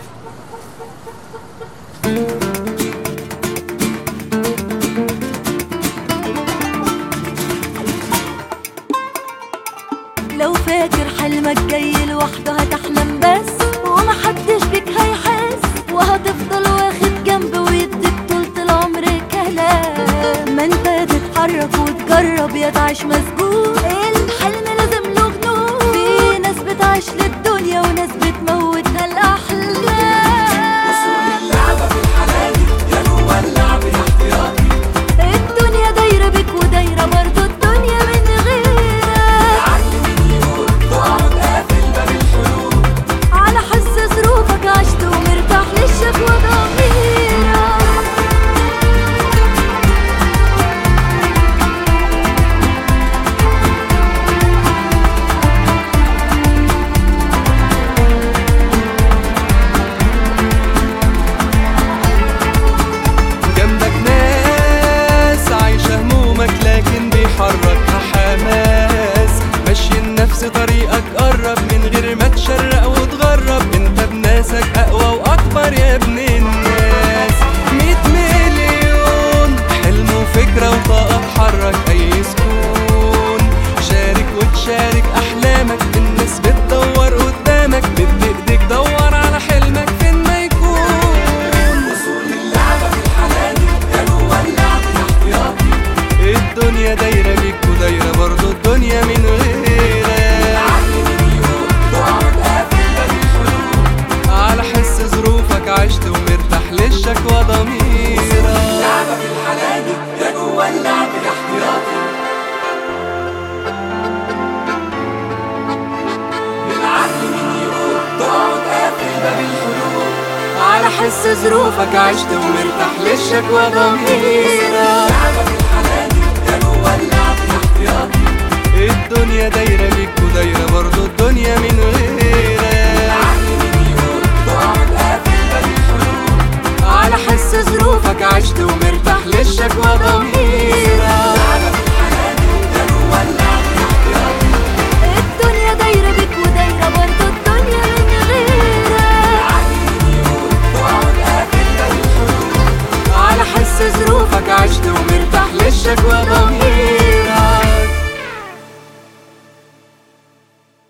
لو فاكر حلمك جاي لوحده هتحلم بس، ومحدش بيك هيحس، وهتفضل واخد جنب ويديك طولة العمر كلام. ما انت يا تتحرك وتجرب يا تعيش مسجون، الحلم لازم له جنون. في ناس بتعيش للدنيا وناس بتموتها الأحلام. وصول اللعبة في الحلالي يا جوا اللعب يا احتياطي. الدنيا دايرة بيك ودايرة برضو الدنيا من غيرك. العقل مين يقول تقعد قافل باب الحلول، على حس ظروفك عشت ومرتاح للشكوى ضميرك. جنبك ناس عايشة همومك لكن بيحركها حماس، ماشيين نفس طريقك قرب من غير ما تشرق وتغرب. انت بناسك اقوى واكبر يا ابن الناس. 100 مليون حلم وفكرة وطاقة تحرك اي سكون. شارك وتشارك احلامك، الناس بتدور قدامك، مد ايديك دور على حلمك فين ما يكون. وصول اللعبة في الحلالي يا جوا اللعب يا احتياطي. الدنيا دايرة بيك ودايرة برضو الدنيا من غيرك. العقل مين يقول تقعد قافل باب الحلول، على حس ظروفك عشت ومرتاح للشكوى ضميرك. اللعبة في الحلالي يا جوا اللعب يا احتياطي. العقل مين يقول تقعد قافل باب الحلول، على حس ظروفك عشت ومرتاح للشكوى ضميرك. اللعبة في الحلالي يا جوا اللعب يا احتياطي. الدنيا دايرة بيك ودايرة برضو الدنيا من غيرك. العقل مين يقول تقعد قافل باب الحلول، على حس ظروفك عشت ومرتاح للشكوى ضميرك.